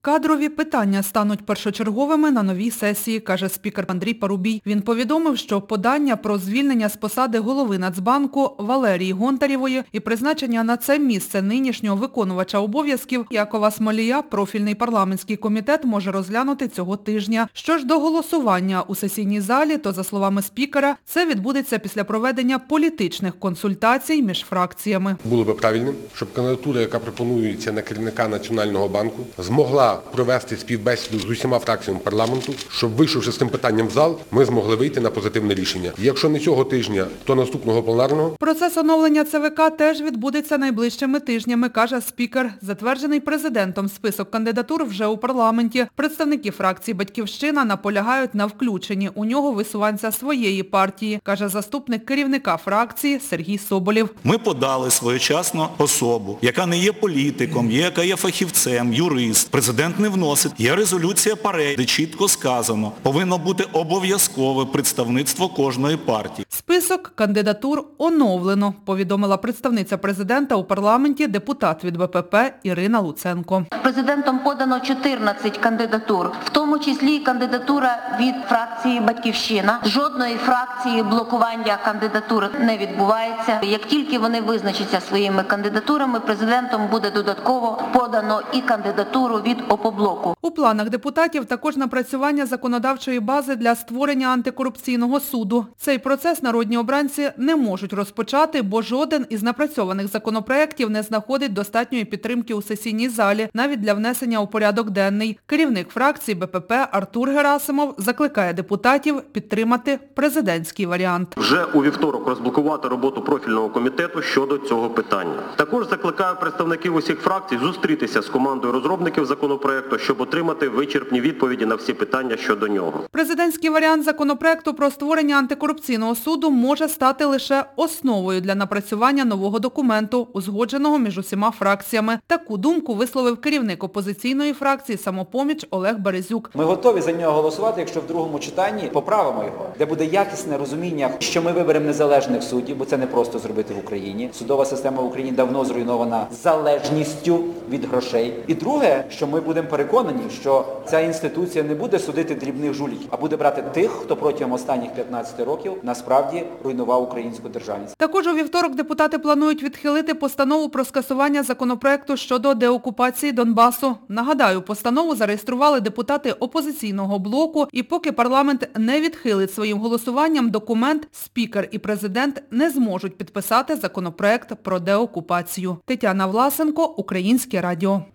Кадрові питання стануть першочерговими на новій сесії, каже спікер Андрій Парубій. Він повідомив, що подання про звільнення з посади голови Нацбанку Валерії Гонтарєвої і призначення на це місце нинішнього виконувача обов'язків Якова Смолія профільний парламентський комітет може розглянути цього тижня. Що ж до голосування у сесійній залі, то, за словами спікера, це відбудеться після проведення політичних консультацій між фракціями. Було би правильним, щоб кандидатура, яка пропонується на керівника Національного банку, змогла провести співбесіду з усіма фракціями парламенту, щоб, вийшовши з цим питанням в зал, ми змогли вийти на позитивне рішення. Якщо не цього тижня, то наступного пленарного. Процес оновлення ЦВК теж відбудеться найближчими тижнями, каже спікер. Затверджений президентом список кандидатур вже у парламенті. Представники фракції «Батьківщина» наполягають на включенні у нього висуванця своєї партії, каже заступник керівника фракції Сергій Соболєв. Ми подали своєчасно особу, яка не є політиком, яка є фахівцем, юрист. Президент не вносить. Є резолюція ПАРЄ, де чітко сказано, повинно бути обов'язкове представництво кожної партії. Список кандидатур оновлено, повідомила представниця президента у парламенті, депутат від БПП Ірина Луценко. Президентом подано 14 кандидатур, в тому числі кандидатура від фракції «Батьківщина». Жодної фракції блокування кандидатур не відбувається. Як тільки вони визначаться своїми кандидатурами, президентом буде додатково подано і кандидатуру від «Опоблоку». У планах депутатів також напрацювання законодавчої бази для створення антикорупційного суду. Цей процес народні обранці не можуть розпочати, бо жоден із напрацьованих законопроєктів не знаходить достатньої підтримки у сесійній залі, навіть для внесення у порядок денний. Керівник фракції БПП Артур Герасимов закликає депутатів підтримати президентський варіант. Вже у вівторок розблокувати роботу профільного комітету щодо цього питання. Також закликаю представників усіх фракцій зустрітися з командою розробників законопроекту, щоб отримати вичерпні відповіді на всі питання щодо нього. Президентський варіант законопроекту про створення антикорупційного суду може стати лише основою для напрацювання нового документу, узгодженого між усіма фракціями. Таку думку висловив керівник опозиційної фракції «Самопоміч» Олег Березюк. Ми готові за нього голосувати, якщо в другому читанні поправимо його, де буде якісне розуміння, що ми виберемо незалежних суддів, бо це не просто зробити в Україні. Судова система в Україні давно зруйнована залежністю від грошей. І друге, що ми будемо переконані, що ця інституція не буде судити дрібних жуліків, а буде брати тих, хто протягом останніх 15 років насправді руйнував українську державність. Також у вівторок депутати планують відхилити постанову про скасування законопроекту щодо деокупації Донбасу. Нагадаю, постанову зареєстрували депутати опозиційного блоку, і поки парламент не відхилить своїм голосуванням документ, спікер і президент не зможуть підписати законопроект про деокупацію. Тетяна Власенко, Українське радіо.